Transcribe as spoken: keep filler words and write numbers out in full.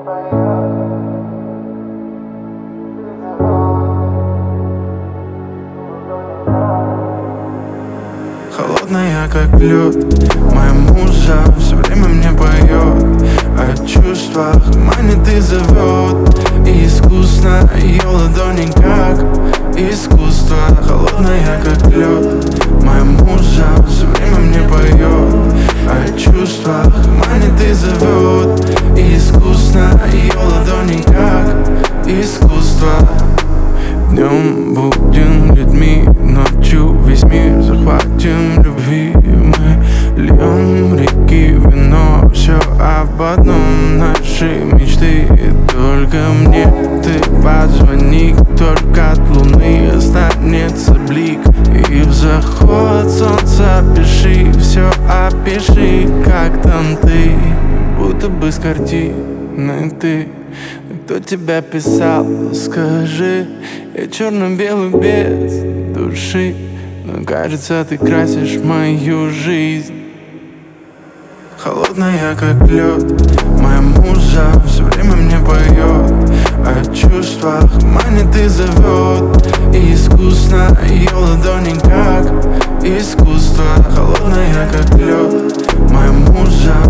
Холодная, как лед, моя муза все время мне поет о чувствах, манит и зовет. И искусно ее ладони как искусство. Холодная, как лед, моя муза все время мне поет о чувствах, манит и зовет. И искусно ее ладони как искусство. Днем будем людьми, ночью весь мир захватим любви. Мы льем реки вино, все об одном, наши мечты. Только мне ты позвони, только от луны останется блик. И в заход солнца пиши, все опиши, как там ты. Будто бы с картины ты. Кто тебя писал, скажи. Я черно-белый без души, но кажется, ты красишь мою жизнь. Холодная, как лед, моя муза все время мне поет о чувствах, манит и зовет. И искусно ее ладони как искусство. Холодная, как лед, моя муза